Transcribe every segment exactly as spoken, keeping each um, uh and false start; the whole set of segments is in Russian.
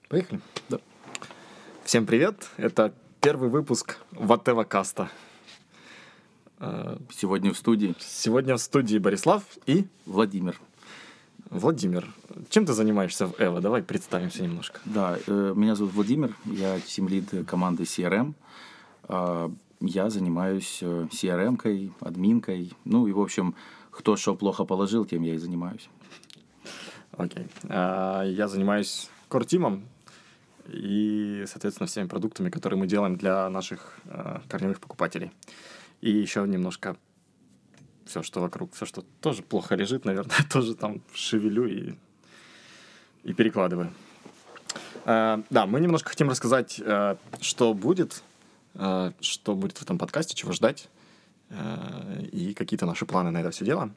Поехали? Да. Всем привет! Это первый выпуск Whatever Каста. Сегодня в студии Сегодня в студии Борислав и Владимир. Владимир, чем ты занимаешься в Эво? Давай представимся немножко. Да, э, меня зовут Владимир, я тимлид команды си ар эм. Э, я занимаюсь си ар эм-кой, админкой. Ну и, в общем, кто что плохо положил, тем я и занимаюсь. Окей. А, я занимаюсь кортимом и, соответственно, всеми продуктами, которые мы делаем для наших а, корневых покупателей. И еще немножко все, что вокруг, все, что тоже плохо лежит, наверное, тоже там шевелю и, и перекладываю. А, да, мы немножко хотим рассказать, а, что будет, а, что будет в этом подкасте, чего ждать, а, и какие-то наши планы на это все дело.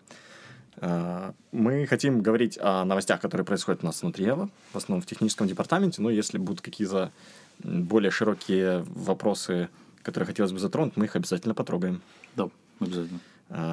А, мы хотим говорить о новостях, которые происходят у нас внутри Эво, в основном в техническом департаменте, но если будут какие-то более широкие вопросы, которые хотелось бы затронуть, мы их обязательно потрогаем. Да, обязательно.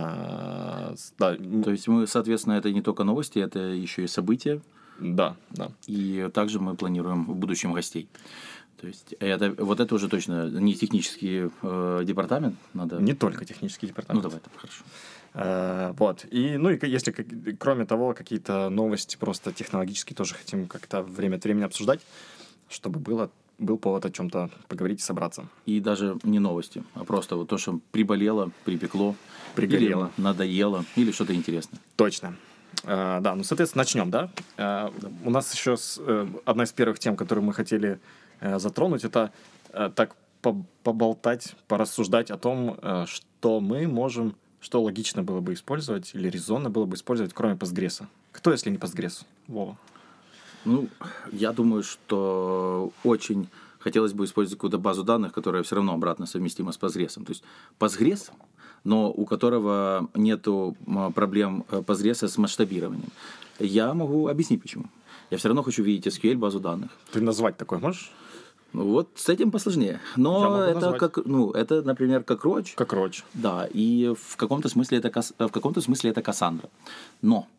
А, да. То есть мы, соответственно, это не только новости, это еще и события. Да, да. И также мы планируем в будущем гостей. То есть это, вот это уже точно не технический э, департамент. Надо... Не только технический департамент. Ну, давай, так, хорошо. А, вот. И, ну, и если, кроме того, какие-то новости просто технологические тоже хотим как-то время от времени обсуждать, чтобы было... был повод о чем-то поговорить и собраться. И даже не новости, а просто вот то, что приболело, припекло, пригорело, или надоело, или что-то интересное. Точно. Uh, да, ну, соответственно, начнем, да? Uh, да. У нас еще с, uh, одна из первых тем, которую мы хотели uh, затронуть, это uh, так поболтать, порассуждать о том, uh, что мы можем, что логично было бы использовать или резонно было бы использовать, кроме Postgres. Кто, если не Postgres? Вова. Ну, я думаю, что очень хотелось бы использовать какую-то базу данных, которая все равно обратно совместима с Postgres. То есть Postgres, но у которого нету проблем Postgres с масштабированием. Я могу объяснить, почему. Я все равно хочу видеть эс кью эль базу данных. Ты назвать такое можешь? Ну, вот с этим посложнее. Но это как, ну, это, например, как Roach. Как Roach. Да, и в каком-то смысле это, в каком-то смысле это Cassandra. Но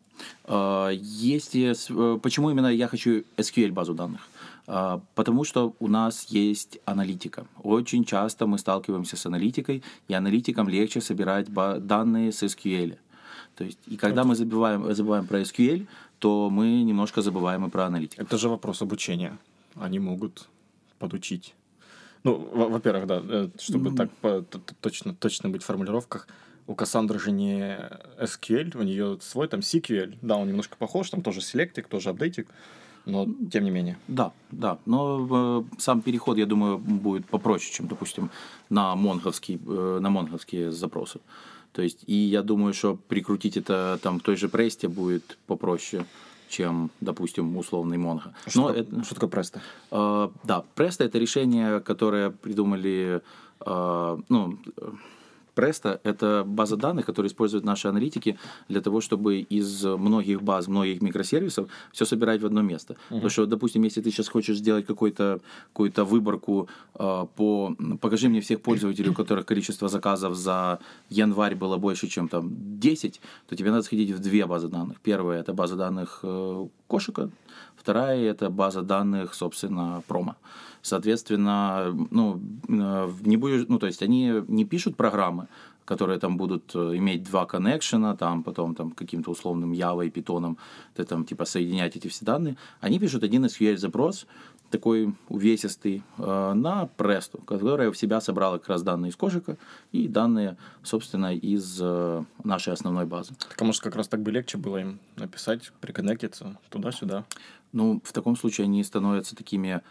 есть, почему именно я хочу эс кью эль базу данных? Потому что у нас есть аналитика. Очень часто мы сталкиваемся с аналитикой, и аналитикам легче собирать данные с эс кью эль. То есть, и когда это... мы забываем, забываем про эс кью эль, то мы немножко забываем и про аналитику. Это же вопрос обучения. Они могут подучить. Ну, во-первых, да, чтобы mm-hmm. так по, точно, точно быть в формулировках, у Cassandra же не эс кью эль, у нее свой там си кью эль. Да, он немножко похож, там тоже селектик, тоже апдейтик, но тем не менее. Да, да, но э, сам переход, я думаю, будет попроще, чем, допустим, на монговский, э, на монговские запросы. То есть, и я думаю, что прикрутить это там в той же Престе будет попроще, чем, допустим, условный Mongo. Что, Но это, что такое Presto? Э, да, Presto — это решение, которое придумали, э, ну, Presto — это база данных, которую используют наши аналитики для того, чтобы из многих баз, многих микросервисов все собирать в одно место. Uh-huh. Потому что, допустим, если ты сейчас хочешь сделать какой-то, какую-то выборку э, по... Покажи мне всех пользователей, у которых количество заказов за январь было больше, чем там десять, то тебе надо сходить в две базы данных. Первая — это база данных э, кошика, вторая — это база данных, собственно, промо. Соответственно, ну, не будешь, ну, то есть они не пишут программы, которые там будут иметь два коннекшена, там потом там каким-то условным Java и Python, ты там типа соединять эти все данные. Они пишут один эс кью эль-запрос, такой увесистый, на Presto, которая в себя собрала как раз данные из кошика и данные, собственно, из нашей основной базы. Так, а может, как раз так бы легче было им написать, приконнектиться туда-сюда? Ну, в таком случае они становятся такими,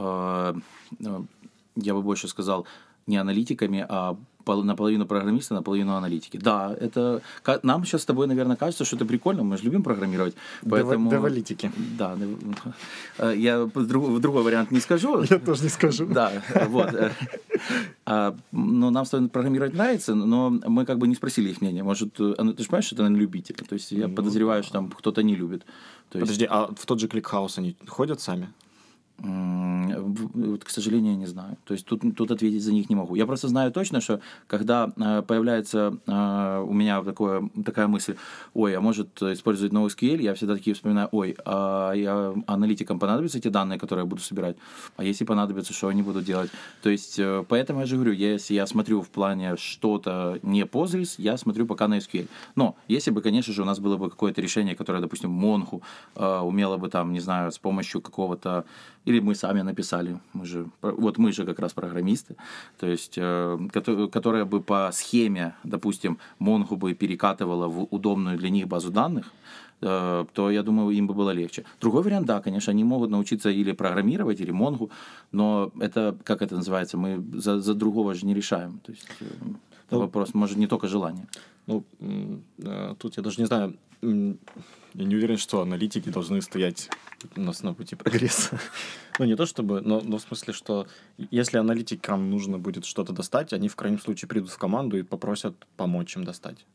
э, я бы больше сказал, не аналитиками, а наполовину программиста, наполовину аналитики. Да, это нам сейчас с тобой, наверное, кажется, что это прикольно, мы же любим программировать. Поэтому... Девалитики. Да, я другой вариант не скажу. Я тоже не скажу. Да, вот. Но нам с тобой программировать нравится, но мы как бы не спросили их мнения. Может, ты же понимаешь, что это на любителя? То есть я подозреваю, что там кто-то не любит. Подожди, а в тот же ClickHouse они ходят сами? Вот, к сожалению, я не знаю. То есть тут, тут ответить за них не могу. Я просто знаю точно, что когда э, появляется э, у меня такое, такая мысль, ой, а может использовать NoSQL, я всегда такие вспоминаю, ой, а я, аналитикам понадобятся эти данные, которые я буду собирать? А если понадобятся, что они будут делать? То есть, э, поэтому я же говорю, если я смотрю в плане что-то не Postgres, я смотрю пока на эс кью эль. Но если бы, конечно же, у нас было бы какое-то решение, которое, допустим, Монху э, умело бы там, не знаю, с помощью какого-то... Или мы сами написали, мы же, вот мы же как раз программисты, то есть, э, которая бы по схеме, допустим, Монгу бы перекатывала в удобную для них базу данных, э, то, я думаю, им бы было легче. Другой вариант, да, конечно, они могут научиться или программировать, или Монгу, но это, как это называется, мы за, за другого же не решаем. То есть, э, это ну, вопрос, может, не только желание. Ну, тут я даже не знаю, я не уверен, что аналитики должны стоять у нас на пути прогресса. Ну, не то чтобы, но, но в смысле, что если аналитикам нужно будет что-то достать, они в крайнем случае придут в команду и попросят помочь им достать.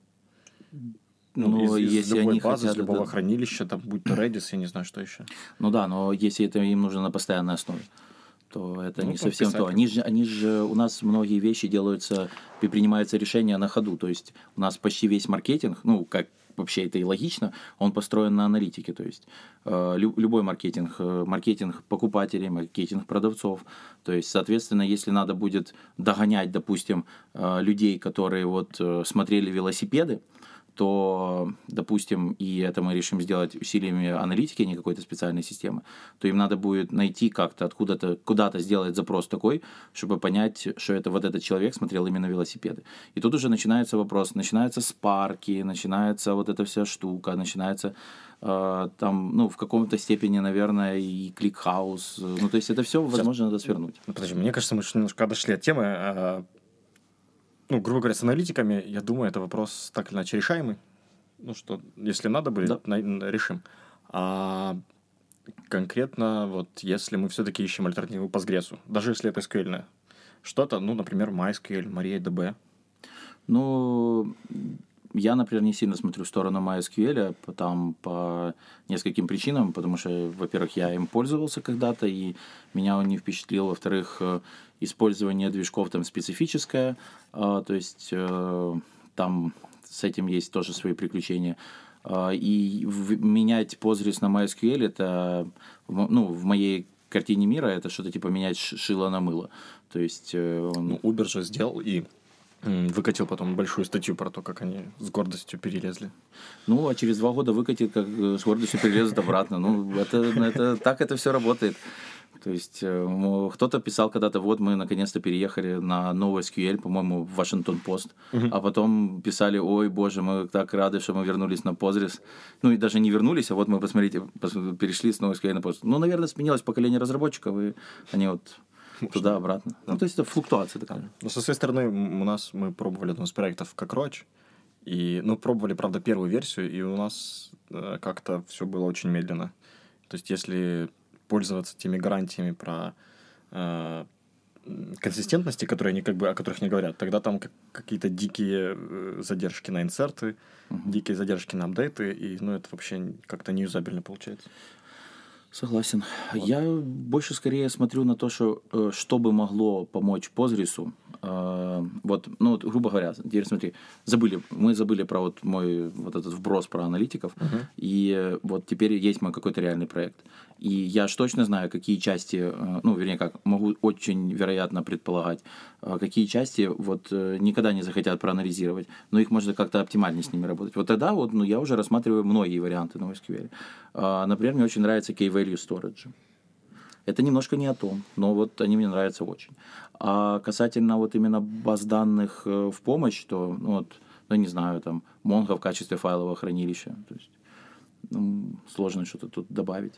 Ну, ну из, из если любой они базы, хотят, из любого это... хранилища, там, будь то Redis, я не знаю, что еще. Ну да, но если это им нужно на постоянной основе, то это ну, не совсем то. Они же, они же, у нас многие вещи делаются, принимаются решения на ходу. То есть у нас почти весь маркетинг, ну, как вообще это и логично, он построен на аналитике. То есть э, любой маркетинг, э, маркетинг покупателей, маркетинг продавцов. То есть, соответственно, если надо будет догонять, допустим, э, людей, которые вот э, смотрели велосипеды, то, допустим, и это мы решим сделать усилиями аналитики, а не какой-то специальной системы, то им надо будет найти как-то откуда-то, куда-то сделать запрос такой, чтобы понять, что это вот этот человек смотрел именно велосипеды. И тут уже начинается вопрос, начинаются спарки, начинается вот эта вся штука, начинается э, там, ну, в каком-то степени, наверное, и кликхаус. Ну, то есть это все, возможно, надо свернуть. Ну, подожди, мне кажется, мы немножко отошли от темы. А... Ну, грубо говоря, с аналитиками, я думаю, это вопрос так или иначе решаемый. Ну, что, если надо будет, да. на- решим. А конкретно, вот, если мы все-таки ищем альтернативу Postgres, даже если это эс кью эль, что-то, ну, например, MySQL, MariaDB. Ну, я, например, не сильно смотрю в сторону MySQL, там по нескольким причинам, потому что, во-первых, я им пользовался когда-то, и меня он не впечатлил, во-вторых, использование движков там специфическое, то есть там с этим есть тоже свои приключения. И менять Postgres на MySQL, это, ну, в моей картине мира, это что-то типа менять шило на мыло. То есть... Он... Ну, Uber же сделал и выкатил потом большую статью про то, как они с гордостью перелезли. Ну, а через два года выкатит, как с гордостью перелезут обратно. Ну, это, это, так это все работает. То есть кто-то писал когда-то, вот мы наконец-то переехали на NoSQL, по-моему, в Вашингтон-Пост, uh-huh. а потом писали, ой, боже, мы так рады, что мы вернулись на Postgres. Ну и даже не вернулись, а вот мы, посмотрите, перешли с NoSQL на Postgres. Ну, наверное, сменилось поколение разработчиков, и они вот туда-обратно. Да. Ну, то есть это флуктуация такая. Ну, со своей стороны, у нас, мы пробовали одну из проектов Cockroach, и, ну, пробовали, правда, первую версию, и у нас э, как-то все было очень медленно. То есть если пользоваться теми гарантиями про э, консистентности, которые они как бы, о которых не говорят, тогда там как, какие-то дикие э, задержки на инсерты, uh-huh. дикие задержки на апдейты, и ну, это вообще как-то неюзабельно получается. Согласен. Вот. Я больше скорее смотрю на то, что, что бы могло помочь Postgres. Вот, ну, вот, грубо говоря, теперь смотри, забыли, мы забыли про вот мой вот этот вброс про аналитиков, uh-huh. и вот теперь есть мой какой-то реальный проект. И я ж точно знаю, какие части, ну, вернее, как, могу очень вероятно предполагать, какие части вот никогда не захотят проанализировать, но их можно как-то оптимальнее с ними работать. Вот тогда вот, ну, я уже рассматриваю многие варианты NoSQL. Например, мне очень нравится Key-Value Storage. Это немножко не о том, но вот они мне нравятся очень. А касательно вот именно баз данных в помощь, то, ну, вот, ну, не знаю, там, Mongo в качестве файлового хранилища. То есть, ну, сложно что-то тут добавить.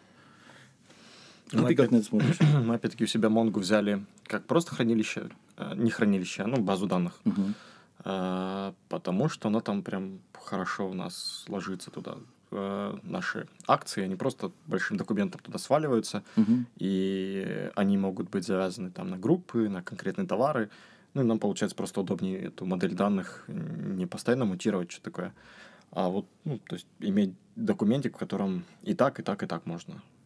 Ну, ты как на это смотришь? Мы опять-таки у себя Mongo взяли как просто хранилище, не хранилище, а ну, базу данных. Uh-huh. А, потому что она там прям хорошо у нас ложится туда. Наши акции, они просто большим документом туда сваливаются, uh-huh. и они могут быть завязаны там на группы, на конкретные товары. Ну, и нам получается просто удобнее эту модель данных не постоянно мутировать, что такое, а вот, ну, то есть иметь документик, в котором и так, и так, и так можно.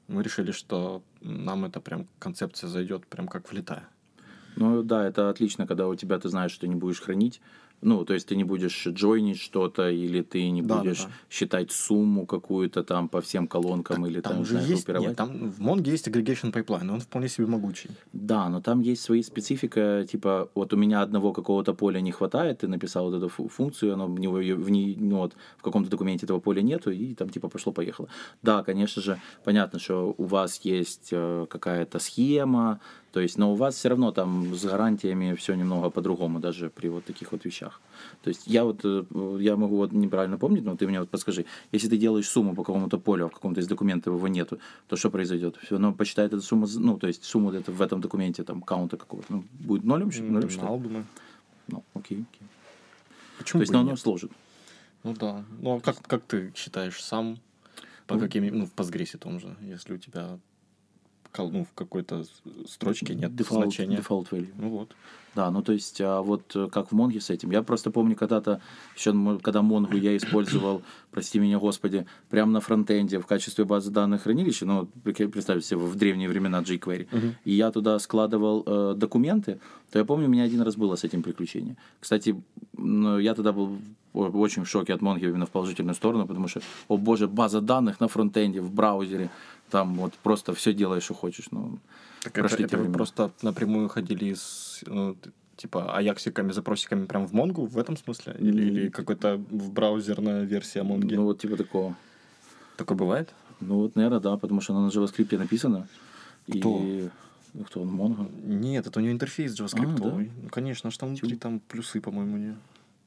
мы решили, что нам эта прям концепция зайдет прям как влетая. Ну да, это отлично, когда у тебя ты знаешь, что ты не будешь хранить. Ну, то есть ты не будешь джойнить что-то, или ты не Да, будешь да, да. считать сумму какую-то там по всем колонкам, Так или там там, не же знаю, есть, группировать. нет, там в Mongo есть aggregation pipeline, он вполне себе могучий. Да, но там есть свои специфика, типа, вот у меня одного какого-то поля не хватает, ты написал вот эту фу- функцию, оно в, него, в, ней, ну, вот, в каком-то документе этого поля нету, и там типа пошло-поехало. Да, конечно же, понятно, что у вас есть э, какая-то схема, то есть, но у вас все равно там с гарантиями все немного по-другому, даже при вот таких вот вещах. То есть я вот, э, я могу вот неправильно помнить, но ты мне вот подскажи, если ты делаешь сумму по какому-то полю, а в каком-то из документов его нету, то что произойдет? Все равно посчитает эту сумму, з- ну, то есть сумму это в этом документе, там, каунта какого-то, ну, будет нолем, щ- нолем считать? Мало, думаю. Ну, окей, окей. Почему То есть, бы ну, и оно нет? сложит. Ну да. Ну а как, как ты считаешь сам, по Ну, каким, ну, в Postgres том же, если у тебя кол- ну, в какой-то с- строчке нет Default, значения. default value. Ну вот. Да, ну то есть, а вот э, как в Монге с этим. Я просто помню когда-то, еще мо- когда Монгу я использовал, прости меня, Господи, прямо на фронтенде в качестве базы данных хранилища, ну, прик- представьте себе, в древние времена jQuery, Мгм. и я туда складывал э, документы, то я помню, у меня один раз было с этим приключение. Кстати, ну, я тогда был о- очень в шоке от Монги именно в положительную сторону, потому что, о боже, база данных на фронтенде, в браузере, там вот просто все делаешь, что хочешь. Ну, Так это, прошли те это вы времена. просто напрямую ходили с, ну, т- типа, аяксиками, запросиками прям в Монгу в этом смысле? Или, М. или какой-то в браузерная версия Монги? Ну, вот типа такого. Такое бывает? Ну вот, наверное, да, потому что она на JavaScript написана. Кто? И... Ну, кто он? Монго? Нет, это у нее интерфейс JavaScript. А, да? Ну, конечно, аж там внутри Тю. там плюсы, по-моему, не.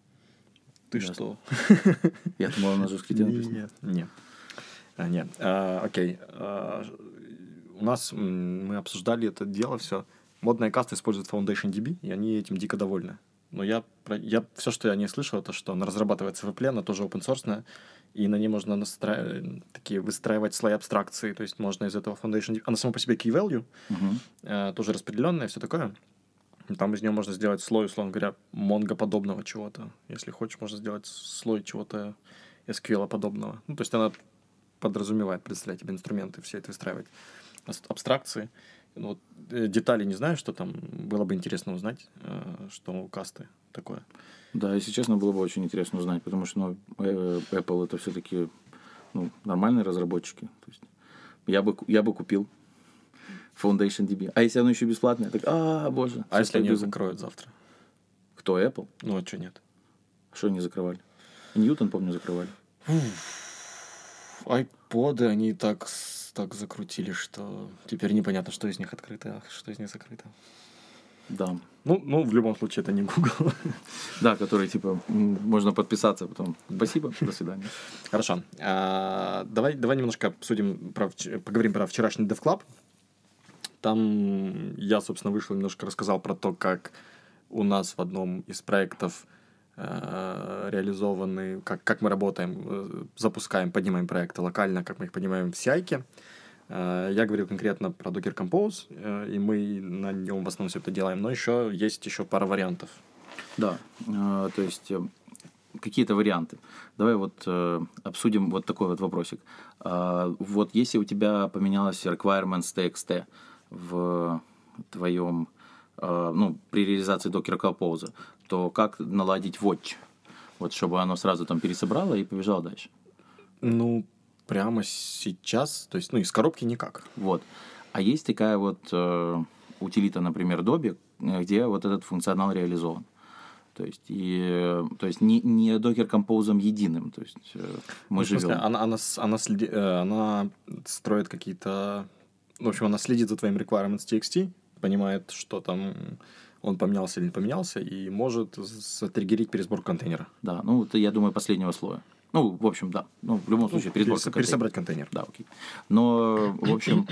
Ты Ясно. что? Я думал, она на JavaScript написана. Нет. Нет. А, нет. А, окей. А, у нас м, мы обсуждали это дело все. Модные касты используют FoundationDB, и они этим дико довольны. Но я, про- я все, что я не слышал, это что она разрабатывается в Apple, она тоже open source, и на ней можно настраивать, такие выстраивать слои абстракции. То есть можно из этого FoundationDB... Она сама по себе key value, Мгм. э, тоже распределенная, все такое. Там из нее можно сделать слой, условно говоря, монго-подобного чего-то. Если хочешь, можно сделать слой чего-то эс кью эль-подобного. Ну, то есть она подразумевает представлять тебе инструменты, все это выстраивать. Ас- Абстракции. Ну, вот, э, детали не знаю, что там. Было бы интересно узнать, э, что у касты такое. Да, если честно, было бы очень интересно узнать, потому что ну, э, Apple это все-таки ну, нормальные разработчики. То есть я бы, ку- я бы купил FoundationDB. А если оно еще бесплатное, так, а, боже. А сейчас если они ее пойду. закроют завтра? Кто, Apple? Ну, а что нет? Что они закрывали? Ньютон, помню, закрывали. Айподы они так, с- так закрутили, что теперь непонятно, что из них открыто, а что из них закрыто. Да. Ну, ну, в любом случае, это не Google. Да, который, типа, м, можно подписаться потом. Спасибо, до свидания. Хорошо. А, давай, давай немножко обсудим, про, вч- поговорим про вчерашний DevClub. Там я, собственно, вышел, немножко рассказал про то, как у нас в одном из проектов э, реализованы, как, как мы работаем, э, запускаем, поднимаем проекты локально, как мы их поднимаем в си ай-ке. Э, Я говорил конкретно про Docker Compose, э, и мы на нем в основном все это делаем. Но еще есть еще пара вариантов. Да, э, то есть э, какие-то варианты. Давай вот э, обсудим вот такой вот вопросик. А, вот если у тебя поменялось requirements.txt в твоем, э, ну, при реализации Docker Compose, то как наладить watch? Вот чтобы оно сразу там пересобрало и побежало дальше. Ну, прямо сейчас, то есть, ну, из коробки никак. Вот. А есть такая вот э, утилита, например, Dobby, э, где вот этот функционал реализован. То есть, и, э, то есть не, не Docker Compose единым. То есть э, мы Ну, в смысле, живем. она, она, с- она, следи- э, она строит какие-то... В общем, она следит за твоим requirements.txt, понимает, что там он поменялся или не поменялся, и может затриггерить пересборку контейнера. Да, ну это, я думаю, последнего слоя. Ну, в общем, да. Ну, в любом случае, пересборка Перес- контейнера. пересобрать контейнер. Да, окей. Но, в общем,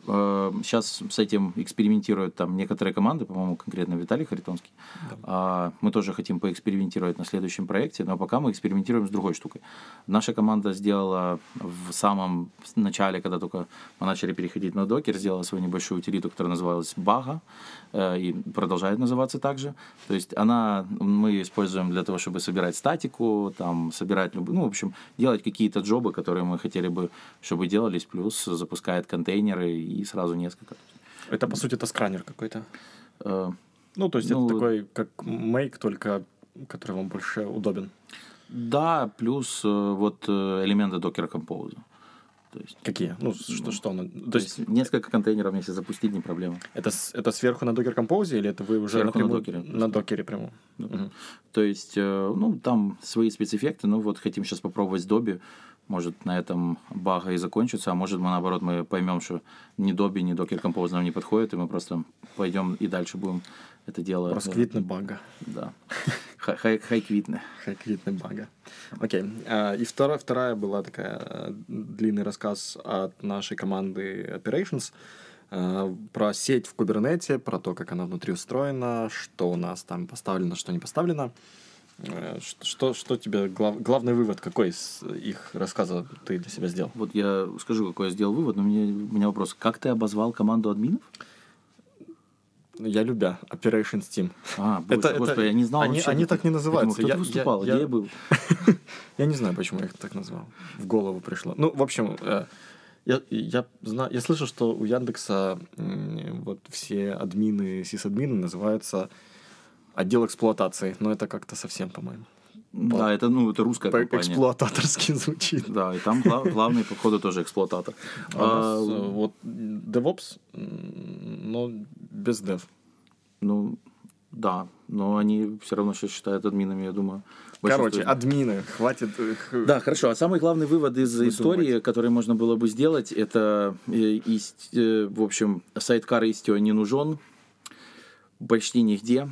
Сейчас с этим экспериментируют там некоторые команды, по-моему, конкретно Виталий Харитонский. Да. Мы тоже хотим поэкспериментировать на следующем проекте, но пока мы экспериментируем с другой штукой. Наша команда сделала в самом начале, когда только мы начали переходить на докер, сделала свою небольшую утилиту, которая называлась Baga, и продолжает называться так же. То есть она, мы используем для того, чтобы собирать статику, там, собирать, ну, в общем, делать какие-то джобы, которые мы хотели бы, чтобы делались, плюс запускает контейнеры и сразу несколько. Это, по сути, таскранер какой-то. Э, ну, то есть ну, это такой, как Make, только который вам больше удобен. Да, плюс вот элементы Docker Compose. То есть, какие? Ну, что, что оно? То, то есть, есть несколько контейнеров, если запустить, не проблема. Это, это сверху на Docker Compose или это вы уже сверху напрямую, на докере? На докере прямо. Да. Угу. То есть, ну, там свои спецэффекты, ну, вот хотим сейчас попробовать с Dobby. Может, на этом бага и закончится, а может, мы, наоборот, мы поймем, что ни Dobby, ни Docker Compose нам не подходит, и мы просто пойдем и дальше будем это дело... Расквитный бага. Да. Хайквитный. Хайквитный бага. Окей. И вторая, вторая была такая длинный рассказ от нашей команды Operations про сеть в Кубернете, про то, как она внутри устроена, что у нас там поставлено, что не поставлено. Что, что тебе глав, главный вывод, какой из их рассказа ты для себя сделал? Вот я скажу, какой я сделал вывод, но у меня, у меня вопрос. Как ты обозвал команду админов? Я любя. Operations Team. А, это, это, Господи, я не знал они, вообще. Они так не называются. Кто-то я, выступал, я, где я, я был? Я не знаю, почему я их так назвал. В голову пришло. Ну, в общем, я, я, знаю, я слышал, что у Яндекса вот все админы, сисадмины называются отдел эксплуатации, но это как-то совсем, по-моему. Да, по, это, ну, это русская компания. Эксплуататорски звучит. Да, и там глав, главный, походу, тоже эксплуататор. А а, у нас, вот DevOps, но без Dev. Ну, да, но они все равно сейчас считают админами, я думаю. Короче, админы, хватит их... Да, хорошо. А самый главный вывод из выдумать. Истории, который можно было бы сделать, это, в общем, сайдкар Istio не нужен почти нигде.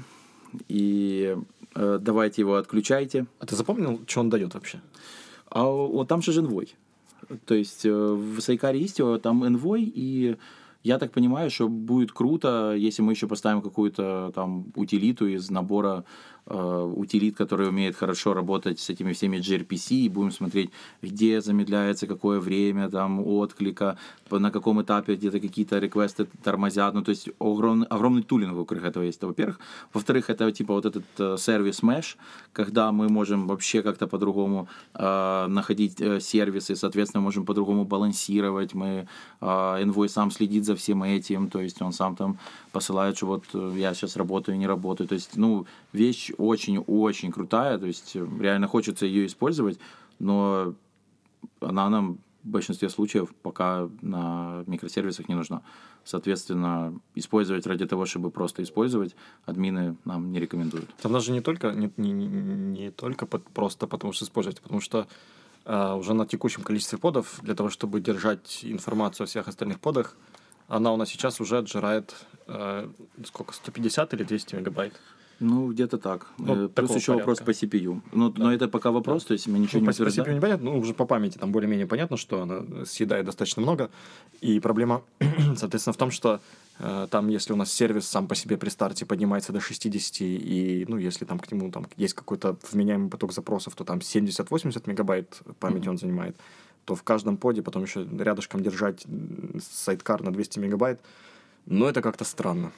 И э, давайте его отключайте. А ты запомнил, что он дает вообще? А вот там же Envoy. То есть э, в сайдкаре Istio там Envoy, и я так понимаю, что будет круто, если мы еще поставим какую-то там утилиту из набора э, утилит, которые умеют хорошо работать с этими всеми джи ар пи си, и будем смотреть, где замедляется, какое время там отклика, на каком этапе где-то какие-то реквесты тормозят. Ну, то есть огромный, огромный тулинг вокруг этого есть, это, во-первых. Во-вторых, это типа вот этот э, сервис Mesh, когда мы можем вообще как-то по-другому э, находить э, сервисы, соответственно, можем по-другому балансировать. Мы, э, Envoy сам следит за всем этим, то есть он сам там посылает, что вот я сейчас работаю, не работаю. То есть, ну, вещь очень-очень крутая, то есть реально хочется ее использовать, но она нам в большинстве случаев пока на микросервисах не нужна. Соответственно, использовать ради того, чтобы просто использовать, админы нам не рекомендуют. Там даже не только, не, не, не только под, просто потому что использовать, потому что э, уже на текущем количестве подов, для того, чтобы держать информацию о всех остальных подах, она у нас сейчас уже отжирает э, сколько, сто пятьдесят или двести мегабайт. Ну, где-то так. Ну, плюс еще порядка. Вопрос по си пи ю. Но, да. но это пока вопрос, да. То есть мы ничего ну, не по, утверждаем. По си пи ю непонятно, ну, уже по памяти там более-менее понятно, что она съедает достаточно много. И проблема, соответственно, в том, что э, там, если у нас сервис сам по себе при старте поднимается до шестьдесят, и, ну, если там к нему там есть какой-то вменяемый поток запросов, то там семьдесят-восемьдесят мегабайт памяти mm-hmm. он занимает, то в каждом поде потом еще рядышком держать сайдкар на двести мегабайт, ну, это как-то странно.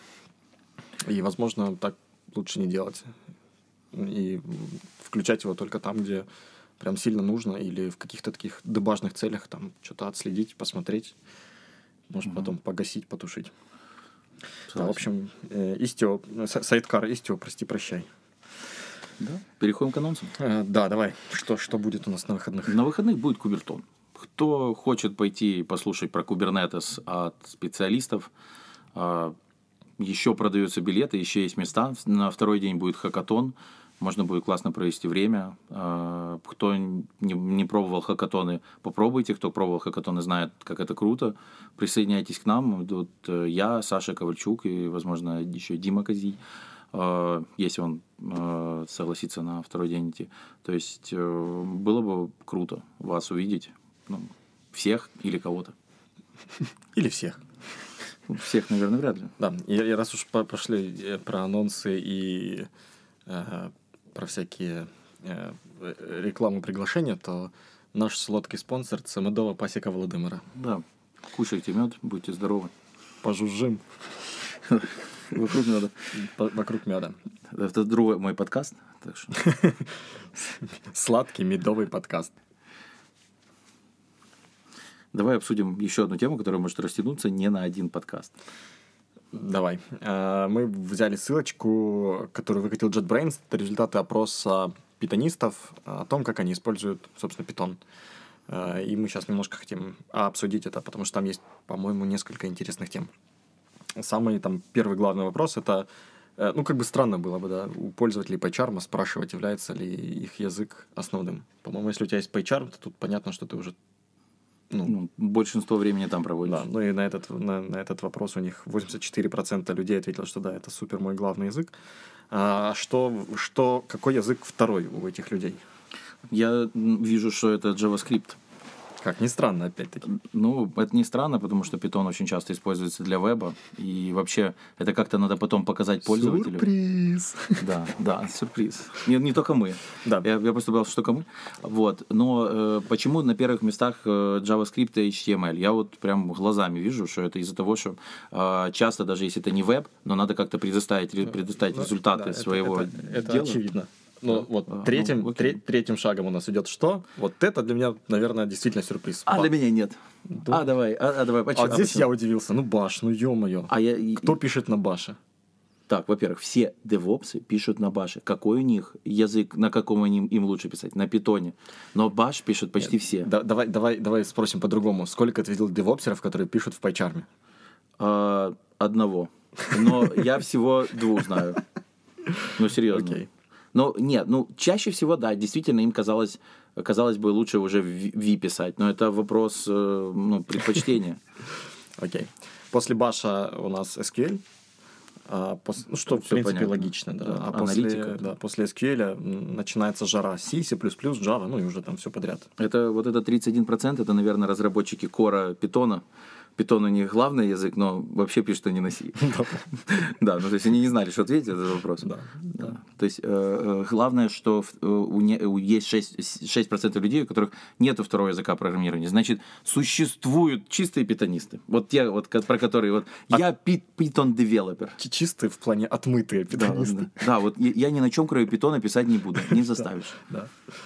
И, возможно, так лучше не делать. И включать его только там, где прям сильно нужно, или в каких-то таких дебажных целях там что-то отследить, посмотреть. Может, mm-hmm. потом погасить, потушить. Да, в общем, э, Istio, сайдкар Istio, прости, прощай. Да. Переходим к анонсам. Э, да, давай. Что, что будет у нас на выходных? На выходных будет Кубертон. Кто хочет пойти послушать про Kubernetes от специалистов, э, еще продаются билеты, еще есть места. На второй день будет хакатон. Можно будет классно провести время. Кто не, не пробовал хакатоны, попробуйте. Кто пробовал хакатоны, знает, как это круто. Присоединяйтесь к нам. Тут я, Саша Ковальчук и, возможно, еще Дима Козий, если он согласится на второй день идти. То есть было бы круто вас увидеть. Ну, всех или кого-то. Или всех. Всех, наверное, вряд ли. Да, и, и раз уж пошли про анонсы и э, про всякие э, рекламу, приглашения, то наш сладкий спонсор – це медова пасіка Володимира. Да, кушайте мед, будьте здоровы. Пожужжим. Вокруг меда. Вокруг меда. Это другой мой подкаст. Так что... Сладкий медовый подкаст. Давай обсудим еще одну тему, которая может растянуться не на один подкаст. Давай. Мы взяли ссылочку, которую выкатил JetBrains. Это результаты опроса питонистов о том, как они используют, собственно, питон. И мы сейчас немножко хотим обсудить это, потому что там есть, по-моему, несколько интересных тем. Самый там первый главный вопрос — это, ну, как бы странно было бы, да, у пользователей PyCharm спрашивать, является ли их язык основным. По-моему, если у тебя есть PyCharm, то тут понятно, что ты уже... Ну, ну, большинство времени там проводишь. Да, ну и на этот, на, на этот вопрос у них восемьдесят четыре процента людей ответило, что да, это супер мой главный язык. А что, что, какой язык второй у этих людей? Я вижу, что это JavaScript. Как ни странно, опять-таки. Ну, это не странно, потому что Python очень часто используется для веба, и вообще это как-то надо потом показать пользователю. Сюрприз! Да, да, сюрприз. Не, не только мы. Да. Я, я просто боялся, что только мы. Вот. Но э, почему на первых местах э, JavaScript и эйч ти эм эль? Я вот прям глазами вижу, что это из-за того, что э, часто, даже если это не веб, но надо как-то предоставить, предоставить ну, результаты да, своего это, это, это дела. очевидно. Ну, да. вот а, третьим, ну, тре- третьим шагом у нас идет что? Вот это для меня, наверное, действительно сюрприз. А Ба. для меня нет. Да. А давай, а, а давай. Почему? А здесь почему? Я удивился. Ну, баш, ну ё-моё. А я... Кто пишет на баше? Так, во-первых, все девопсы пишут на баше. Какой у них язык, на каком они, им лучше писать? На питоне. Но баш пишут почти Нет, все. Да, давай, давай, давай спросим по-другому. Сколько ты видел девопсеров, которые пишут в PyCharm? А, одного. Но я всего двух знаю. Ну, серьезно. Окей. Но нет, ну, чаще всего, да, действительно, им казалось, казалось бы, лучше уже в V писать, но это вопрос, ну, предпочтения. Окей. После баша у нас эс кью эль, а после, ну, что, в принципе, понятно. Логично, да. да. А после, да, после эс кью эль начинается жара C, C++, Java, ну, и уже там все подряд. Это вот это тридцать один процент, это, наверное, разработчики кора Python. Python у них главный язык, но вообще пишут они на C. Да, ну то есть они не знали, что ответить на этот вопрос. Да. То есть главное, что есть шесть процентов людей, у которых нет второго языка программирования. Значит, существуют чистые питонисты. Вот те, вот, про которые вот я Python девелопер. Чистые в плане отмытые питонисты. Да, вот я ни на чем, кроме Python, писать не буду. Не заставишь. Да,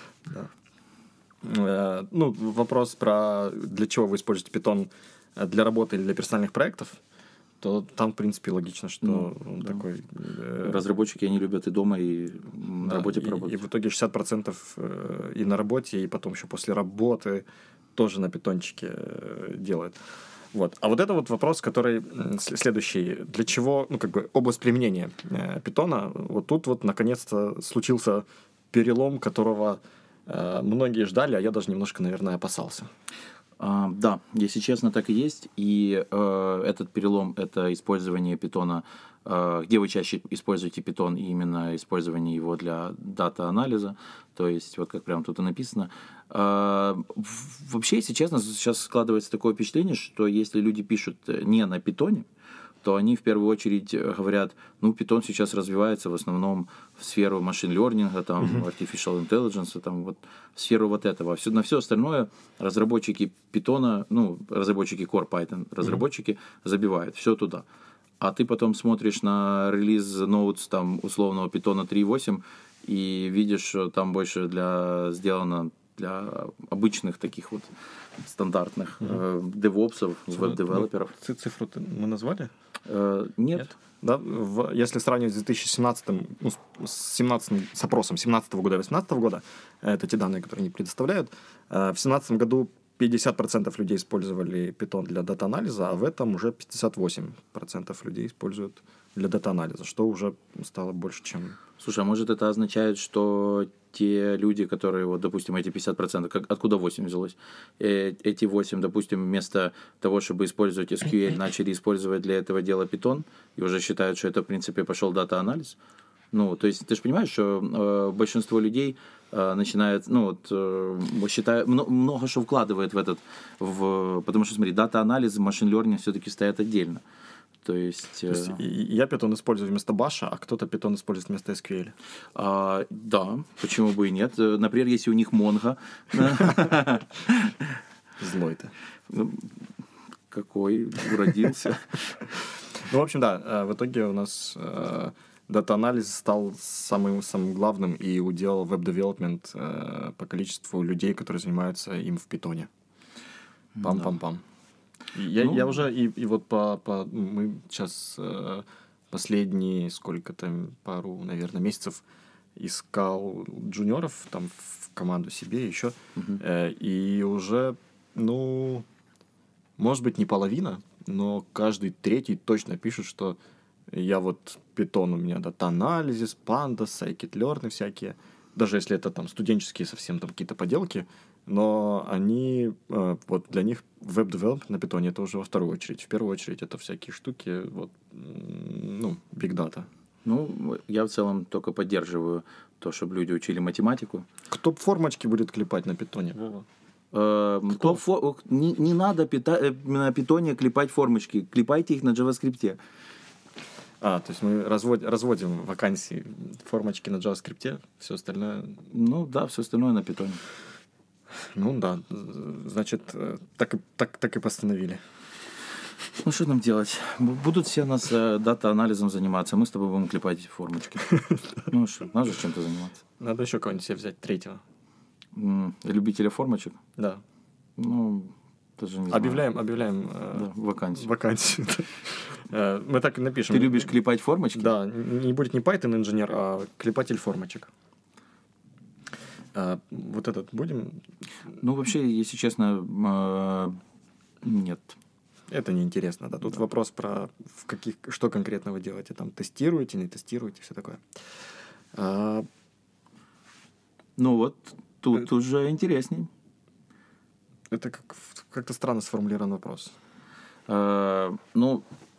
да. Ну, вопрос про для чего вы используете Python для работы или для персональных проектов, то там, в принципе, логично, что ну, он да. такой... Э... Разработчики, они любят и дома, и на да, работе и, поработать. И в итоге шестьдесят процентов и на работе, и потом еще после работы тоже на питончике делают. Вот. А вот это вот вопрос, который следующий. Для чего, ну, как бы, область применения питона, вот тут вот, наконец-то, случился перелом, которого многие ждали, а я даже немножко, наверное, опасался. Uh, да, если честно, так и есть. И uh, этот перелом — это использование питона, uh, где вы чаще используете питон, и именно использование его для дата-анализа. То есть, вот как прямо тут и написано. Uh, вообще, если честно, сейчас складывается такое впечатление, что если люди пишут не на питоне, то они в первую очередь говорят, ну, Python сейчас развивается в основном в сферу машин-лернинга, там, uh-huh. artificial intelligence, там, вот, в сферу вот этого. Все, на все остальное разработчики Python, ну, разработчики Core Python, разработчики uh-huh. забивают все туда. А ты потом смотришь на релиз notes, там, условного Python три восемь и видишь, что там больше для, сделано для обычных таких вот стандартных uh-huh. э, девопсов, веб-девелоперов. Цифру мы назвали? Э, нет. нет. Да, в, если сравнивать с две тысячи семнадцатым, ну, с, семнадцатым, с опросом семнадцатого года и восемнадцатого года, это те данные, которые они предоставляют, э, в семнадцатом году пятьдесят процентов людей использовали Python для дата-анализа, а в этом уже пятьдесят восемь процентов людей используют для дата-анализа, что уже стало больше, чем... Слушай, а может это означает, что те люди, которые, вот, допустим, эти пятьдесят процентов, как, откуда восемь взялось? Э, эти восемь, допустим, вместо того, чтобы использовать эс кью эль, начали использовать для этого дела Python, и уже считают, что это, в принципе, пошел дата-анализ? Ну, то есть ты же понимаешь, что э, большинство людей э, начинает, ну, вот, э, считаю, много, много что вкладывает в этот, в, потому что, смотри, дата-анализ, машин learning все-таки стоят отдельно. То есть, То есть я Python использую вместо Bash, а кто-то Python использует вместо эс кью эль. А, да, почему бы и нет. Например, если у них Mongo. Злой ты. Какой уродился. Ну, в общем, да, в итоге у нас дата-анализ стал самым, самым главным и удел веб-девелопмент по количеству людей, которые занимаются им в Python. Пам-пам-пам. Я, ну, я уже, и, и вот по, по мы сейчас э, последние сколько-то, пару, наверное, месяцев искал джуниоров там в команду себе еще, uh-huh. э, и уже, ну, может быть, не половина, но каждый третий точно пишет, что я вот Python у меня дата-анализис, Pandas, scikit-learn всякие, даже если это там студенческие совсем там какие-то поделки, но они, э, вот для них веб-девелопмент на Python это уже во вторую очередь. В первую очередь это всякие штуки, вот, ну, big data. Ну, я в целом только поддерживаю то, чтобы люди учили математику. Кто формочки будет клепать на Python, Вова? Э, кто фо... не, не надо пита... на Python клепать формочки, клепайте их на JavaScript. А, то есть мы развод... разводим вакансии, формочки на JavaScript, все остальное... Ну да, все остальное на Python. Ну да, значит, так и, так, так и постановили. Ну что нам делать? Будут все нас э, дата-анализом заниматься, мы с тобой будем клепать эти формочки. Ну что, надо же чем-то заниматься. Надо еще кого-нибудь себе взять, третьего. М, любителя формочек? Да. Ну, даже не знаю. Объявляем, объявляем э, да, вакансию. вакансию. Мы так и напишем. Ты любишь клепать формочки? Да, не будет не Python-инженер, а клепатель формочек. А, вот этот будем? Ну, вообще, если честно, э, нет. Это неинтересно, да. Тут да. Вопрос про в каких, что конкретно вы делаете. Там тестируете, не тестируете, все такое. А... Ну вот, тут это... уже интересней. Это как, как-то странно сформулирован вопрос. А, ну...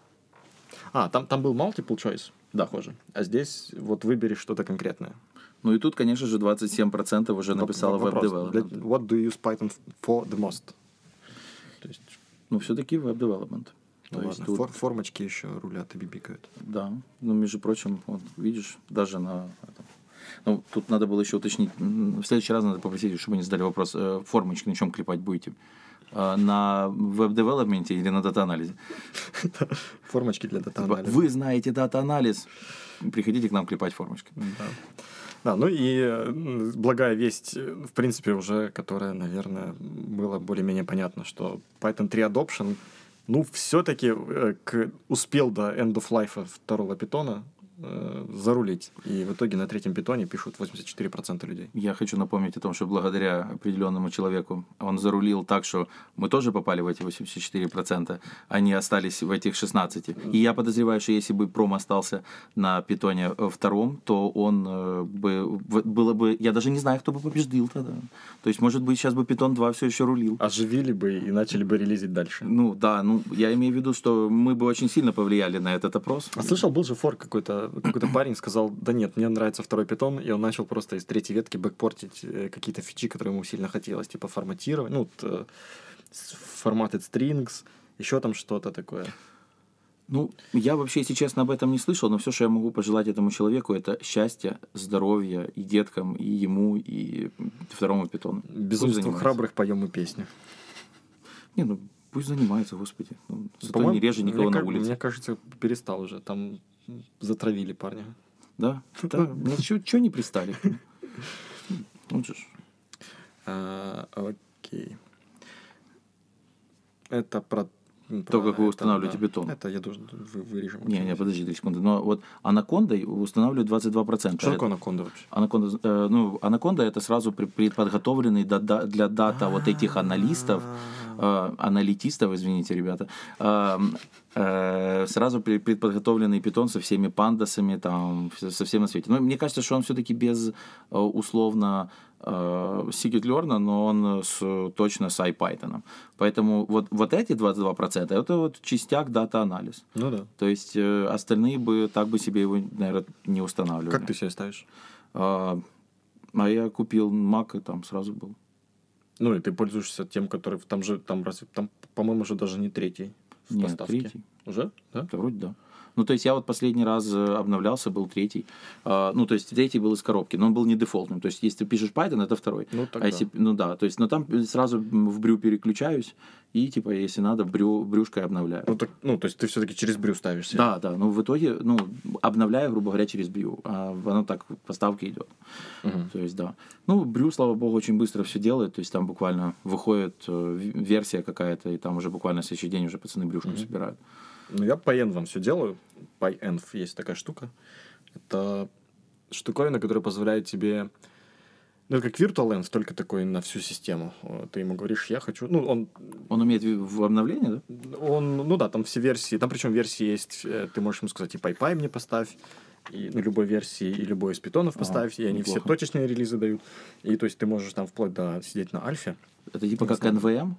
А, там, там был multiple choice, да, похоже. А здесь вот выбери что-то конкретное. Ну и тут, конечно же, двадцать семь процентов уже написало веб-девелопмент. What do you use Python for the most? То есть... Ну, все-таки веб-девелопмент. Ну, ладно, тут... Фор- формочки еще рулят и бибикают. Да. Ну, между прочим, вот, видишь, даже на... Это... Ну, тут надо было еще уточнить. В следующий раз надо попросить, чтобы они задали вопрос, формочки на чем клепать будете? На веб-девелопменте или на дата-анализе? Формочки для дата-анализа. Вы знаете дата-анализ, приходите к нам клепать формочки. Да. Да, ну и благая весть, в принципе, уже, которая, наверное, было более-менее понятно, что Python три Adoption, ну, все-таки к... успел до end of life второго питона э, зарулить. И в итоге на третьем питоне пишут восемьдесят четыре процента людей. Я хочу напомнить о том, что благодаря определенному человеку он зарулил так, что мы тоже попали в эти восемьдесят четыре процента, они остались в этих шестнадцати. И я подозреваю, что если бы Пром остался на питоне втором, то он бы, было бы, я даже не знаю, кто бы победил тогда. То есть, может быть, сейчас бы питон два все еще рулил. Оживили бы и начали бы релизить дальше. Ну, да, ну, я имею в виду, что мы бы очень сильно повлияли на этот опрос. А слышал, был же форк какой-то, какой-то парень сказал, да нет, мне нравится второй питон, и он начал просто из третьей ветки бэкпортить какие-то фичи, которые ему сильно хотелось, типа форматировать, ну, formatted strings, еще там что-то такое. Ну, я вообще, если честно, об этом не слышал, но все, что я могу пожелать этому человеку, это счастья, здоровья и деткам, и ему, и второму питону. Безумство храбрых поем и песню. Не, ну, пусть занимается, господи. Ну, зато не реже никого на улице. Мне кажется, перестал уже, там затравили парня. Да? Да. Ну, чего не пристали? Вот же ж. Окей. Это про... То, как вы устанавливаете питон. Это я должен вырежем. Не, не, подожди, две секунды. Но вот анакондой устанавливают двадцать два процента. Что такое анаконда вообще? Анаконда, э, ну, анаконда это сразу предподготовленный для дата вот этих аналистов, э, аналитистов, извините, ребята, э, Э, Сразу пре- предподготовленный питон со всеми пандасами, там, вс- со всем на свете. Но мне кажется, что он все-таки без э, условно э, scikit-learn, но он с, точно с IPython. Поэтому вот, вот эти двадцать два процента это вот чистяк дата-анализ. Ну да. То есть э, остальные бы так бы себе его, наверное, не устанавливали. Как ты себе ставишь? А, а я купил Mac, и там сразу был. Ну, и ты пользуешься тем, который там же, там, разве, там, по-моему, уже даже не третий в Нет, поставке. третий. Уже? Да? Да, вроде да. Ну, то есть я вот последний раз э, обновлялся, был третий. А, ну, то есть третий был из коробки, но он был не дефолтным. То есть если ты пишешь Python, это второй. Ну, так а если, ну да, то есть, но там сразу в брю переключаюсь и, типа, если надо, брю, брюшкой обновляю. Ну, так, ну, то есть ты все-таки через брю ставишься. Да, да, но в итоге, ну, обновляю, грубо говоря, через брю, а оно так в поставке идет. Угу. То есть, да. Ну, брю, слава богу, очень быстро все делает, то есть там буквально выходит э, версия какая-то, и там уже буквально на следующий день уже пацаны брюшку Угу. собирают. Ну, я PyEnv все делаю. PyEnv есть такая штука. Это штуковина, которая позволяет тебе... Ну, это как VirtualEnv, только такой на всю систему. Ты ему говоришь, я хочу... Ну, он... Он умеет в обновлении, да? Он, ну да, там все версии... Там причем версии есть... Ты можешь ему сказать, и PyPy мне поставь, и ну, любой версии, и любой из питонов поставь, ага, и они неплохо. Все точечные релизы дают. И то есть ты можешь там вплоть до сидеть на альфе. Это типа как эн ви эм?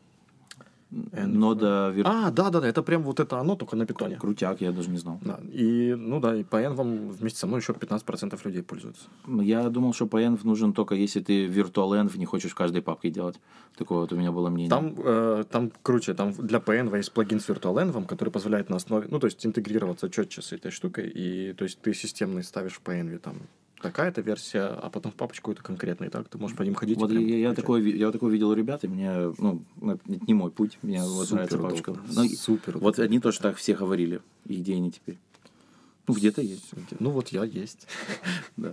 Нода вир... А, да, да, да, это прям вот это оно, только на питоне. Крутяк, я даже не знал. Да. И, ну да, и PyEnv вместе со мной еще пятнадцать процентов людей пользуются. Я думал, что PyEnv нужен только если ты VirtualEnv не хочешь в каждой папке делать. Такое вот у меня было мнение. Там, э, там круче, там для PyEnv есть плагин с VirtualEnv, который позволяет на основе, ну, то есть интегрироваться четче с этой штукой, и то есть ты системный ставишь в PyEnv там такая-то версия, а потом в папочку это конкретно, и так ты можешь по ним ходить. Вот я, я, такое, я такое видел у ребят, и мне, ну, это не мой путь, мне вот нравится папочка. Но, супер. Вот они тоже так все говорили, и где они теперь? Ну, где-то есть. Ну, вот я есть. Да.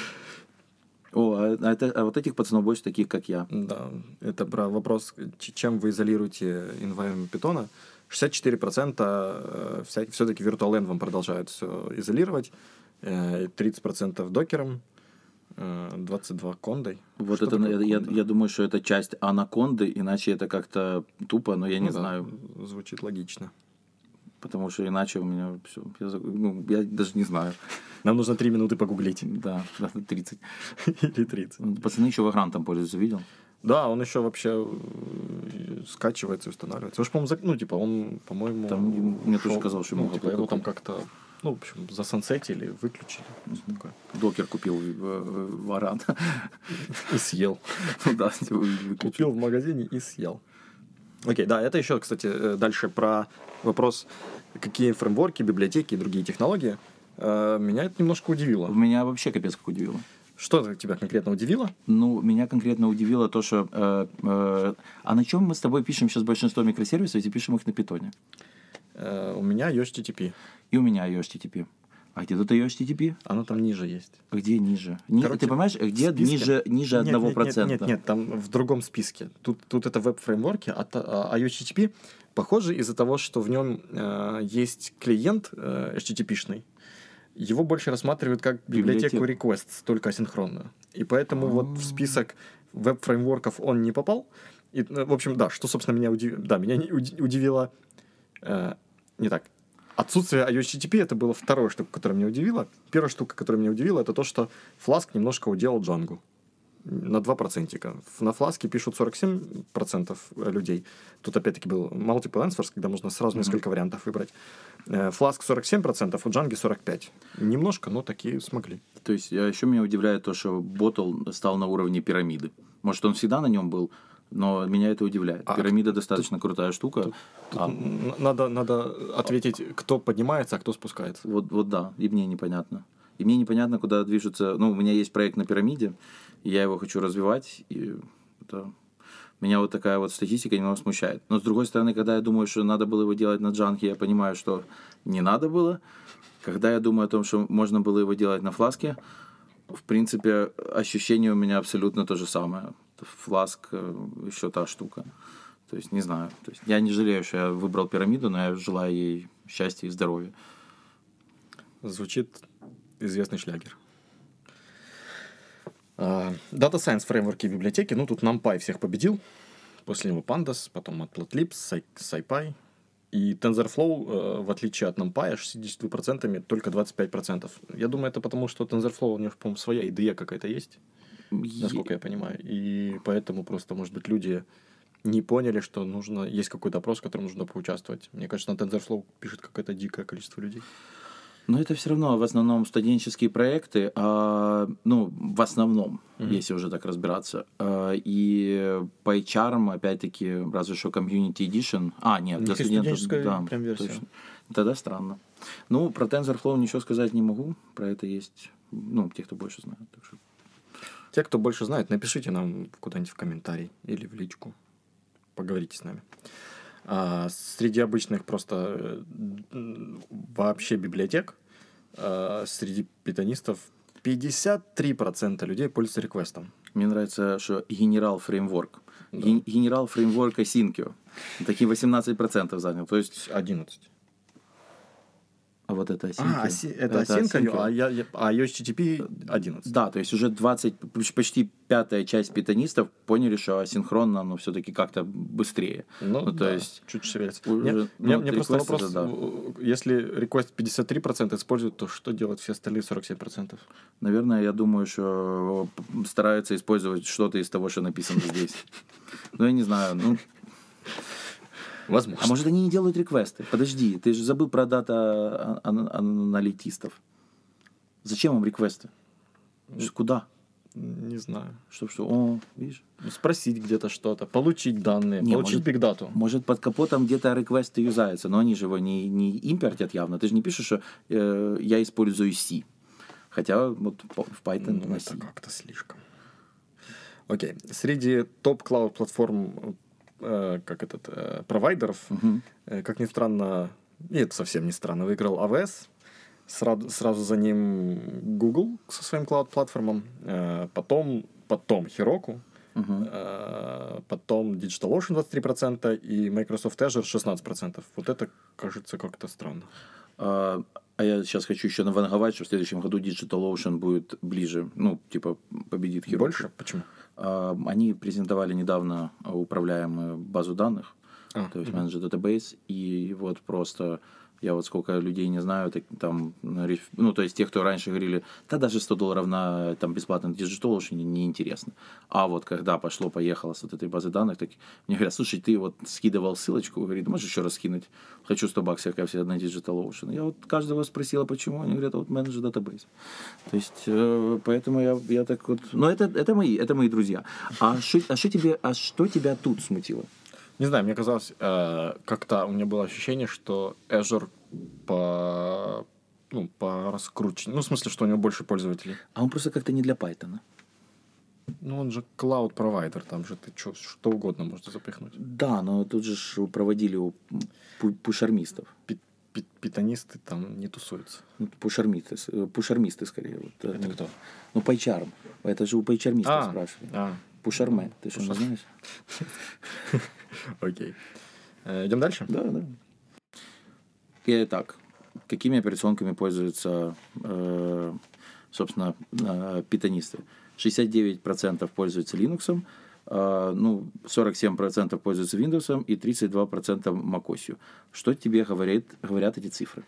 О, а, это, а вот этих пацанов больше таких, как я. Да, это про вопрос, чем вы изолируете environment питона. шестьдесят четыре процента все-таки VirtualEnv вам продолжают все изолировать, тридцать процентов докером, двадцать два кондой. Вот что это, я, я думаю, что это часть анаконды, иначе это как-то тупо, но я не ну, знаю. Да, звучит логично. Потому что иначе у меня все, я, ну, я даже не знаю. Нам нужно три минуты погуглить. Да, тридцать. Или тридцать. Пацаны еще Vagrant там пользуются, видел? Да, он еще вообще скачивается и устанавливается. Уж, по-моему, ну, типа, он, по-моему... Там мне тоже казалось, что ну, ему типа, его там как-то, ну, в общем, засансетили, выключили. Mm-hmm. Докер купил Vagrant. И съел. Да, купил в магазине и съел. Окей, да, это еще, кстати, дальше про вопрос, какие фреймворки, библиотеки и другие технологии. Меня это немножко удивило. Меня вообще капец как удивило. Что тебя конкретно удивило? Ну, меня конкретно удивило то, что... Э, э, а на чем мы с тобой пишем сейчас большинство микросервисов, и пишем их на питоне? Э, у меня ай о эйч ти ти пи. И у меня ай о эйч ти ти пи. А где тут ай о эйч ти ти пи? Оно там ниже есть. Где ниже? Ни... Короче, ты понимаешь, где ниже, ниже нет, одного нет, процента? Нет, нет, нет, там в другом списке. Тут, тут это веб-фреймворки, а ай о эйч ти ти пи похоже из-за того, что в нем э, есть клиент э, эйч ти ти пи-шный. Его больше рассматривают как библиотеку requests, только асинхронную. И поэтому А-а-а. вот в список веб-фреймворков он не попал. И, в общем, да, что, собственно, меня удивило. Да, меня удивило... Э, не так. Отсутствие ай о эйч ти ти пи — это была вторая штука, которая меня удивила. Первая штука, которая меня удивила, это то, что Flask немножко уделал Django. На два процентика. На Flask пишут сорок семь процентов людей. Тут опять-таки был multiple answers, когда можно сразу mm-hmm. несколько вариантов выбрать. Flask сорок семь процентов, у Django сорок пять процентов. Немножко, но такие смогли. То есть еще меня удивляет то, что Bottle стал на уровне пирамиды. Может, он всегда на нем был, но меня это удивляет. А, Пирамида тут, достаточно тут, крутая штука. Тут, а, тут надо, надо ответить, кто поднимается, а кто спускается. Вот, вот да, и мне непонятно. И мне непонятно, куда движутся... Ну, у меня есть проект на пирамиде, и я его хочу развивать, и это... Меня вот такая вот статистика немного смущает. Но, с другой стороны, когда я думаю, что надо было его делать на Django, я понимаю, что не надо было. Когда я думаю о том, что можно было его делать на Flask, в принципе, ощущение у меня абсолютно то же самое. Flask еще та штука. То есть, не знаю. То есть, я не жалею, что я выбрал пирамиду, но я желаю ей счастья и здоровья. Звучит известный шлягер. Uh, Data Science фреймворки и библиотеки. Ну, тут NumPy всех победил. После него Pandas, потом Matplotlib, SciPy. И TensorFlow, э, в отличие от NumPy, шестьдесят два процента только двадцать пять процентов. Я думаю, это потому, что TensorFlow, у него, по-моему, своя ай ди и какая-то есть, насколько я понимаю. И поэтому просто, может быть, люди не поняли, что нужно, есть какой-то опрос, в котором нужно поучаствовать. Мне кажется, на TensorFlow пишет какое-то дикое количество людей. Но это все равно в основном студенческие проекты, а, ну, в основном, mm-hmm. если уже так разбираться. А, и по эйч ар, опять-таки, разве что Community Edition. А, нет, для студентов, да, прям версия. Точно. Тогда странно. Ну, про TensorFlow ничего сказать не могу. Про это есть, ну, те, кто больше знает. Так что... Те, кто больше знает, напишите нам куда-нибудь в комментарий или в личку. Поговорите с нами. А, среди обычных просто вообще библиотек, а, среди питонистов пятьдесят три процента людей пользуются реквестом. Мне нравится, что генерал фреймворк. Да. Генерал фреймворка Syncio. Такие восемнадцать процентов занял. То есть одиннадцать. А вот это Syncio. А, оси, это, это Syncio, а, я, я, а эйч ти ти пи одиннадцать. Да, то есть уже двадцать, почти пятая часть питонистов поняли, что асинхронно, но все-таки как-то быстрее. Ну, ну да, то есть чуть шевелится. Уже, мне ну, мне, мне просто вопрос, же, да. если request пятьдесят три процента используют, то что делать все остальные сорок семь процентов? Наверное, я думаю, что стараются использовать что-то из того, что написано здесь. Ну, я не знаю, ну... Возможно. А может, они не делают реквесты? Подожди, ты же забыл про дата-аналитистов. Зачем им реквесты? Куда? Не знаю. Что, что? О, видишь? Спросить где-то что-то, получить данные, не, получить бигдату. Может, под капотом где-то реквесты юзаются, но они же его не, не импортят явно. Ты же не пишешь, что э, я использую C. Хотя вот в Python ну, на это C. как-то слишком. Окей. Среди топ-клауд-платформ как этот, э, провайдеров, uh-huh. э, как ни странно, и это совсем не странно, выиграл эй ви эс, сразу, сразу за ним Google со своим клауд-платформом, э, потом, потом Heroku, uh-huh. э, потом DigitalOcean двадцать три процента и Microsoft Azure шестнадцать процентов. Вот это кажется как-то странно. А, а я сейчас хочу еще наванговать, что в следующем году DigitalOcean будет ближе, ну, типа, победит Heroku. Больше? Почему? Они презентовали недавно управляемую базу данных, а, то есть угу. менеджер database, и вот просто я вот сколько людей не знаю, так, там, ну, то есть те, кто раньше говорили, да даже сто долларов на там, бесплатно DigitalOcean неинтересно. А вот когда пошло-поехало с вот этой базы данных, так мне говорят, слушай, ты вот скидывал ссылочку, говорит, можешь еще раз скинуть? Хочу сто баксов, как всегда, на DigitalOcean. Я вот каждого спросила, почему, они говорят, вот менеджер database. То есть, э, поэтому я, я так вот... Но это, это, мои, это мои друзья. А, шо, а, шо тебе, а что тебя тут смутило? Не знаю, мне казалось, э, как-то у меня было ощущение, что Azure по, ну, по раскручению, ну, в смысле, что у него больше пользователей. А он просто как-то не для Python. Ну, он же cloud-провайдер, там же ты чё, что угодно можно запихнуть. Да, но тут же проводили у пушармистов. Питонисты там не тусуются. Ну, пушармисты, пушармисты скорее. Вот, это ну, кто? Ну, пайчарм. Это же у пайчармистов а, спрашивали. А. Пушарме. Ты что, не знаешь? Окей. Идем дальше? Да, да. Итак, какими операционками пользуются, э, собственно, э, питонисты? шестьдесят девять процентов пользуются Linux, э, ну, сорок семь процентов пользуются Windows и тридцать два процента macOS. Что тебе говорит, говорят эти цифры?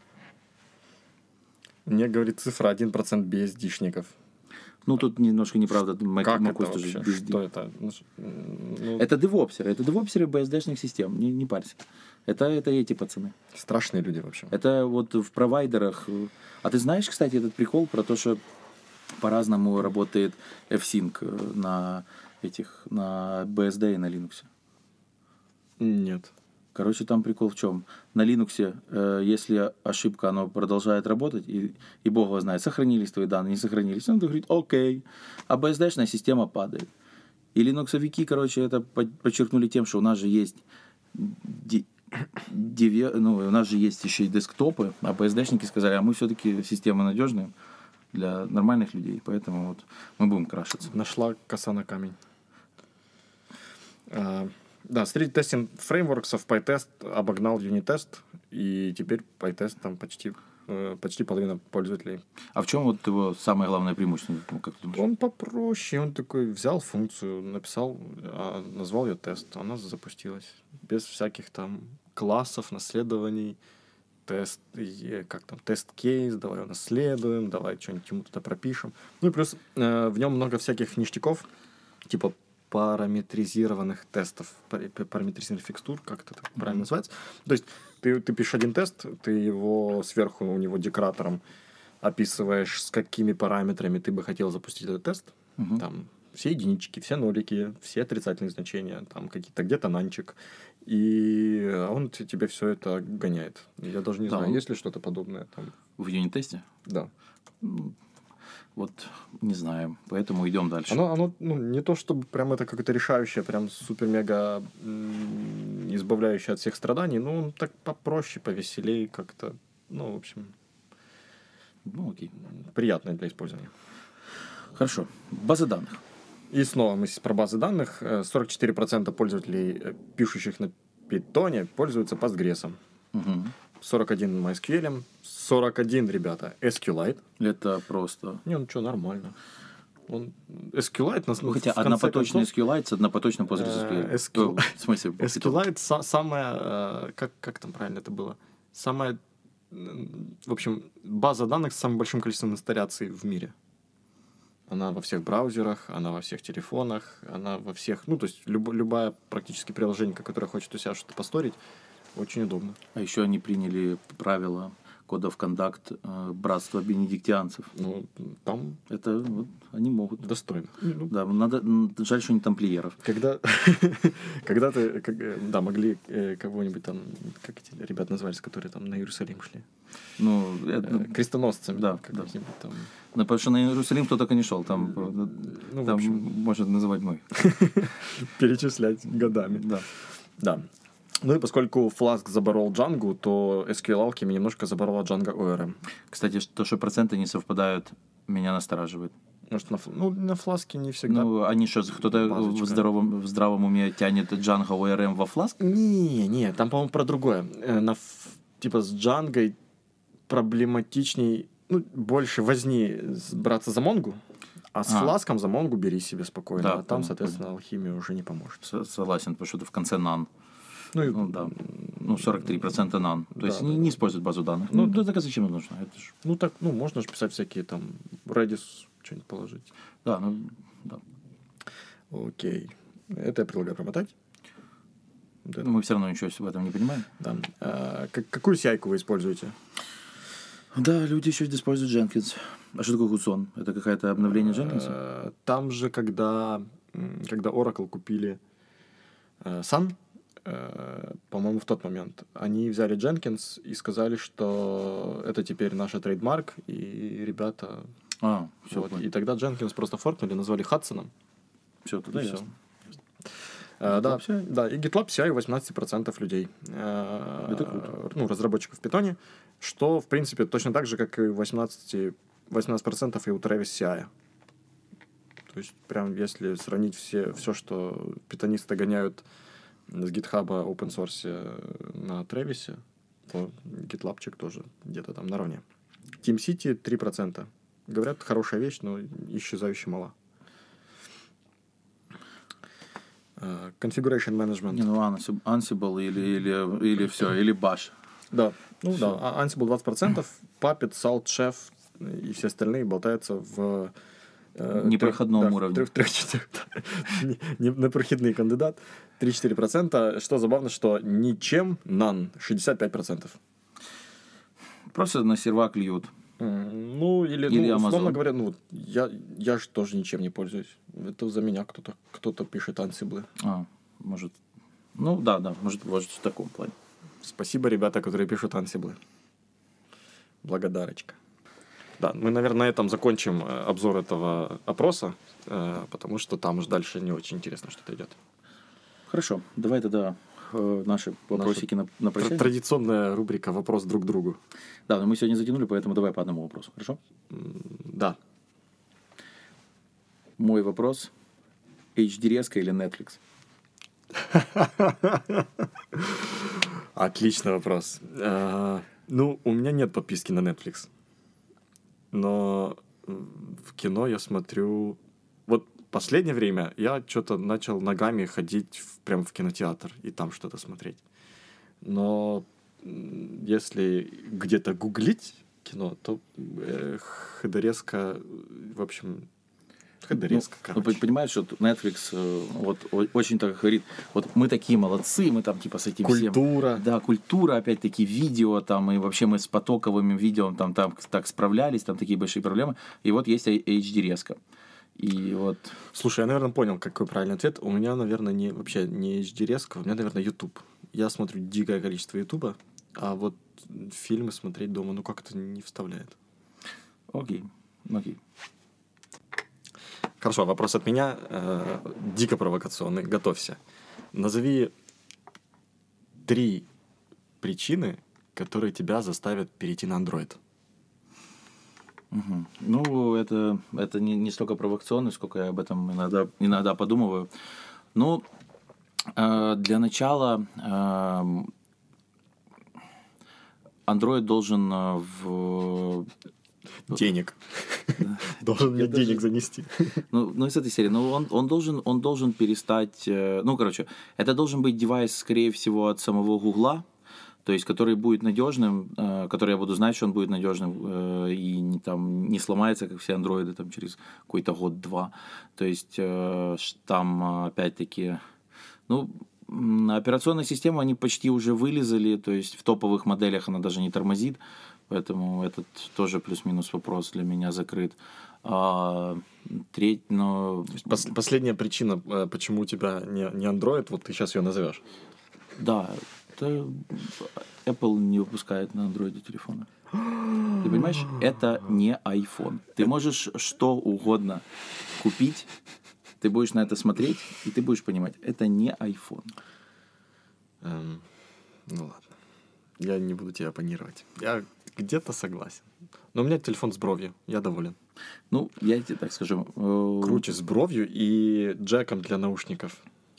Мне говорит цифра один процент би эс ди-шников. Ну, тут немножко неправда. Mac, как macOS это тоже вообще? Что это? Ну, это девопсеры. Это девопсеры би эс ди-шных систем. Не, не парься. Это, это эти пацаны. Страшные люди вообще. Это вот в провайдерах. А ты знаешь, кстати, этот прикол про то, что по-разному работает F-Sync на этих, на би эс ди и на Linux? Нет. Короче, там прикол в чем? На Linux, э, если ошибка, она продолжает работать, и, и бог его знает, сохранились твои данные, не сохранились, он говорит, окей. А би эс ди-шная система падает. И линуксовики, короче, это подчеркнули тем, что у нас же есть ди, диви, ну, у нас же есть еще и десктопы, а би эс ди-шники сказали, а мы все-таки система надежная для нормальных людей, поэтому вот мы будем крашиться. Нашла коса на камень. А... Да, среди тестинг фреймворксов PyTest обогнал Unitest, и теперь PyTest там почти э, почти половина пользователей. А в чем вот его самое главное преимущество, ну, как ты думаешь? Он попроще, он такой взял функцию, написал, а, назвал ее тест, она запустилась. Без всяких там классов, наследований, тест, и, как там, тест-кейс, давай его наследуем, давай что-нибудь ему туда пропишем. Ну и плюс э, в нем много всяких ништяков, типа параметризированных тестов, параметризированных фикстур, как это так правильно mm-hmm. называется. То есть ты, ты пишешь один тест, ты его сверху у него декоратором описываешь, с какими параметрами ты бы хотел запустить этот тест. Mm-hmm. Там все единички, все нолики, все отрицательные значения, там какие-то где-то нанчик. И он тебе все это гоняет. Я даже не да, знаю, он... есть ли что-то подобное там. В юнит-тесте? Да. Вот не знаю, поэтому идем дальше. Оно, оно ну, не то, чтобы прям это какое-то решающее, прям супер-мега избавляющее от всех страданий, но он так попроще, повеселее как-то, ну, в общем, ну, окей. Приятное для использования. Хорошо. Базы данных. И снова мы про базы данных. сорок четыре процента пользователей, пишущих на Python, пользуются Postgres. Угу. сорок один MySQL, сорок один, ребята, SQLite. Это просто... Не, ну что, нормально. Он SQLite... Ну, хотя однопоточный SQLite с однопоточным PostgreSQL. SQL... В смысле? SQLite са- самая... Как, как там правильно это было? Самая... В общем, база данных с самым большим количеством инсталляций в мире. Она во всех браузерах, она во всех телефонах, она во всех... Ну, то есть люб, любое практически приложение, которое хочет у себя что-то посторить, очень удобно. А еще они приняли правила Code of Conduct э, братства бенедиктианцев. Ну, там... Это вот, они могут. Достойно. Ну, да, надо... Жаль, что не тамплиеров. Когда... Когда ты... Да, могли кого-нибудь там... Как эти ребята назывались, которые там на Иерусалим шли? Ну... Крестоносцами. Да, да. Там... Ну, потому что на Иерусалим кто только не шел. Там, ну, там общем... можно называть мой. Перечислять годами. Да. Да. Ну и поскольку Flask заборол Django, то эс кью эл-алхимия немножко заборола Django о эр эм. Кстати, то, что проценты не совпадают, меня настораживает. Может, на, ну, на Flask не всегда. Ну, они что, кто-то в здоровом, в здравом уме тянет Django о эр эм во Flask? Не, не, там, по-моему, про другое. На, типа с Django проблематичней, ну, больше возни браться за Монгу, а с а. Flask'ом за Монгу бери себе спокойно. Да, а там, там, соответственно, там. Алхимия уже не поможет. Согласен, потому что это в конце нан. Ну, ну, да. Ну, сорок три процента нан. То да, есть да, не, да. не используют базу данных. Ну, ну, так а зачем это нужно? Это ж... Ну, так, ну, можно же писать всякие там Redis, что-нибудь положить. Да, ну, да. Окей. Это я предлагаю промотать. Да. Мы все равно ничего в этом не понимаем. Да. А, как, какую си ай-ку вы используете? Да, люди еще используют Jenkins. А что такое Гудсон? Это какое-то обновление Jenkins? А, там же, когда, когда Oracle купили uh, Sun, по-моему, в тот момент, они взяли Jenkins и сказали, что это теперь наша трейдмарк, и ребята... А, все, вот. И тогда Jenkins просто форкнули, назвали Хадсоном. Все, тогда и ясно. Uh, да, да, и GitLab си ай у восемнадцать процентов людей. Uh, это круто. Ну, разработчиков в Python, что, в принципе, точно так же, как и восемнадцать процентов и у Travis си ай. То есть, прям, если сравнить все, все, что питонисты гоняют с гитхаба open source на Travis, то GitLabчик тоже где-то там наравне. TeamCity три процента. Говорят, хорошая вещь, но исчезающе мала. Uh, configuration management. Не, ну Ansible или, или, или все, или Bash. Да, ну все. Да, Ansible двадцать процентов, Puppet, Salt, Chef и все остальные болтаются в... Uh, непроходном трех, уровне. Да, в трех-четырех. Непроходный кандидат. три-четыре процента. Что забавно, что ничем, none, шестьдесят пять процентов. Просто на сервак льют. Mm, ну, или, или ну, Amazon. Условно говоря, ну, я, я же тоже ничем не пользуюсь. Это за меня кто-то, кто-то пишет Ansible. А, может. Ну, да, да, может, может в таком плане. Спасибо, ребята, которые пишут Ansible. Благодарочка. Да, мы, наверное, на этом закончим обзор этого опроса, потому что там уже дальше не очень интересно что-то идет. Хорошо, давай тогда наши вопросики на, на прощание. Традиционная рубрика «Вопрос друг к другу». Да, но мы сегодня затянули, поэтому давай по одному вопросу, хорошо? Да. Мой вопрос. эйч ди-резка или Netflix? Отличный вопрос. Ну, у меня нет подписки на Netflix. Но в кино я смотрю... Вот последнее время я что-то начал ногами ходить в, прям в кинотеатр и там что-то смотреть. Но если где-то гуглить кино, то э, Ходорезка, в общем... Ходорезка, ну, короче. Ну, понимаешь, что Netflix э, вот о- очень так говорит, вот мы такие молодцы, мы там типа с этим всем... Культура. Да, культура, опять-таки, видео, там, и вообще мы с потоковыми видео там, там так справлялись, там такие большие проблемы. И вот есть эйч ди-резка. И вот... Слушай, я, наверное, понял, какой правильный ответ. У меня, наверное, не, вообще не эйч ди-резка, у меня, наверное, YouTube. Я смотрю дикое количество YouTube, а вот фильмы смотреть дома, ну, как-то не вставляет. Окей, окей. Хорошо, вопрос от меня, э, дико провокационный, готовься. Назови три причины, которые тебя заставят перейти на Android. Угу. Ну, это, это не, не столько провокационно, сколько я об этом иногда, иногда подумываю. Ну, э, для начала э, Android должен э, в... Денег. Должен мне денег занести. Ну, ну, из этой серии. Ну, он, он, должен, он должен перестать... э, Ну, короче, это должен быть девайс, скорее всего, от самого Гугла, то есть, который будет надежным, э, который я буду знать, что он будет надежным э, и не, там, не сломается, как все андроиды, там, через какой-то год-два. То есть, э, там, опять-таки, ну, м, операционная система, они почти уже вылезали, то есть, в топовых моделях она даже не тормозит, поэтому этот тоже плюс-минус вопрос для меня закрыт. А, треть, но... Пос- последняя причина, э, почему у тебя не, не Android, вот ты сейчас ее назовешь. Да, это Apple не выпускает на андроиде телефоны. Ты понимаешь, это не iPhone. Ты можешь что угодно купить, ты будешь на это смотреть, и ты будешь понимать, это не iPhone. Эм, ну ладно. Я не буду тебя оппонировать. Я где-то согласен. Но у меня телефон с бровью. Я доволен. Ну, я тебе так скажу. э, Круче с бровью и джеком для наушников.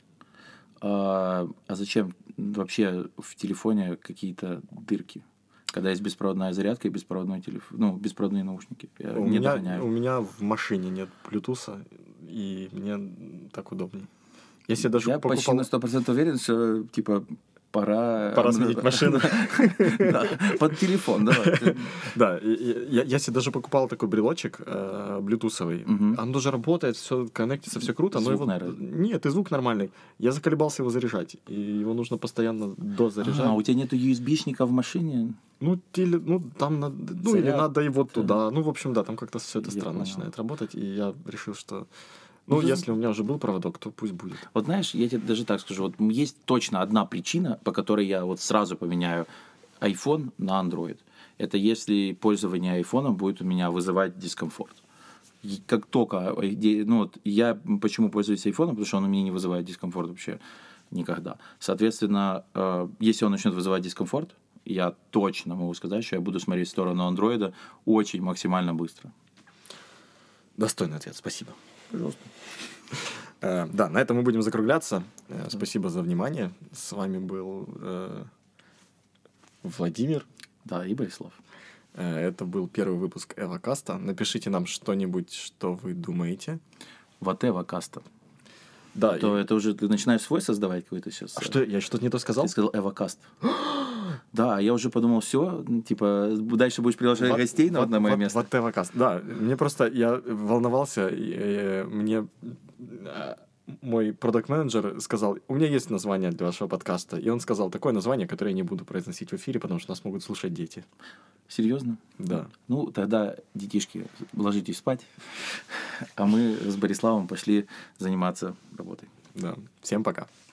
А, а зачем вообще в телефоне какие-то дырки? Когда есть беспроводная зарядка и беспроводной телефон, ну, беспроводные наушники. Я У не меня, догоняю. у меня в машине нет Bluetooth, и мне так удобнее. Если даже Я почти покупал... на сто процентов уверен, что, типа, пора... Пора сменить машину. Да, под телефон, давай. Да, и- и я, я себе даже покупал такой брелочек э, блютусовый. Мгм. Он даже работает, все коннектится, все круто. но Звук, его... наверное. Нет, и звук нормальный. Я заколебался его заряжать, и его нужно постоянно дозаряжать. А, у тебя нету ю эс би-шника в машине? Ну, теле... ну, там надо... Ну, или Заряд- надо его туда. Ну, в общем, да, там как-то все это Я странно понял. начинает работать, и я решил, что... Ну, Ну, если у меня уже был проводок, то пусть будет. Вот знаешь, я тебе даже так скажу, вот есть точно одна причина, по которой я вот сразу поменяю iPhone на Android. Это если пользование айфоном будет у меня вызывать дискомфорт. И как только, иде- ну вот я почему пользуюсь айфоном, потому что он у меня не вызывает дискомфорт вообще никогда. Соответственно, э, если он начнет вызывать дискомфорт, я точно могу сказать, что я буду смотреть в сторону андроида очень максимально быстро. Достойный ответ, спасибо. Пожалуйста. Э, да, на этом мы будем закругляться. Э, спасибо за внимание. С вами был э, Владимир. Да, и Борислав. Э, это был первый выпуск Эвокаста. Напишите нам что-нибудь, что вы думаете. Ватева Каста. Да, То и- это уже ты начинаешь свой создавать какой-то сейчас. А что, я что-то не то сказал? Ты сказал Эвокаст. Да, я уже подумал, все, типа, дальше будешь приглашать Вот- гостей на вот- одно мое вот- место. Вот Эвокаст. Да, мне просто, я волновался, и, э, мне э, мой продакт-менеджер сказал, у меня есть название для вашего подкаста, и он сказал такое название, которое я не буду произносить в эфире, потому что нас могут слушать дети. Серьезно? Да. Ну, тогда, детишки, ложитесь спать, а мы с Бориславом пошли заниматься работой. Да. Всем пока.